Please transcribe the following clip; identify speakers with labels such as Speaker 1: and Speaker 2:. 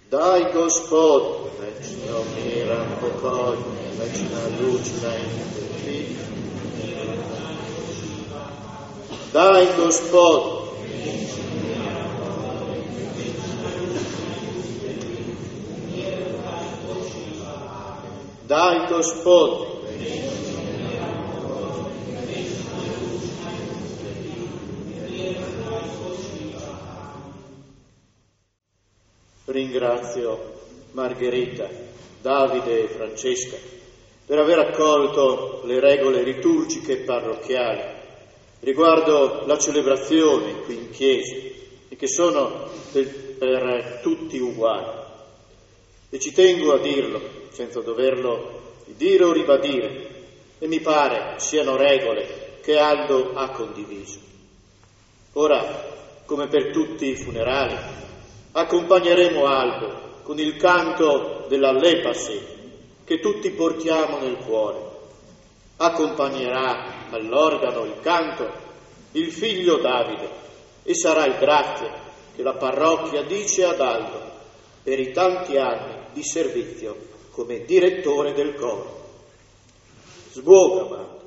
Speaker 1: Daj Gospod večno miran pokoj, večna lučna in trpi. Daj Gospod Daj Gospod Ringrazio Margherita, Davide e Francesca per aver accolto le regole liturgiche e parrocchiali riguardo la celebrazione qui in chiesa e che sono per tutti uguali. E ci tengo a dirlo, senza doverlo dire o ribadire, e mi pare siano regole che Aldo ha condiviso. Ora, come per tutti i funerali, accompagneremo Aldo con il canto dell'Allepasi che tutti portiamo nel cuore. Accompagnerà all'organo il canto il figlio Davide e sarà il grazie che la parrocchia dice ad Aldo per i tanti anni di servizio come direttore del coro. Sbogama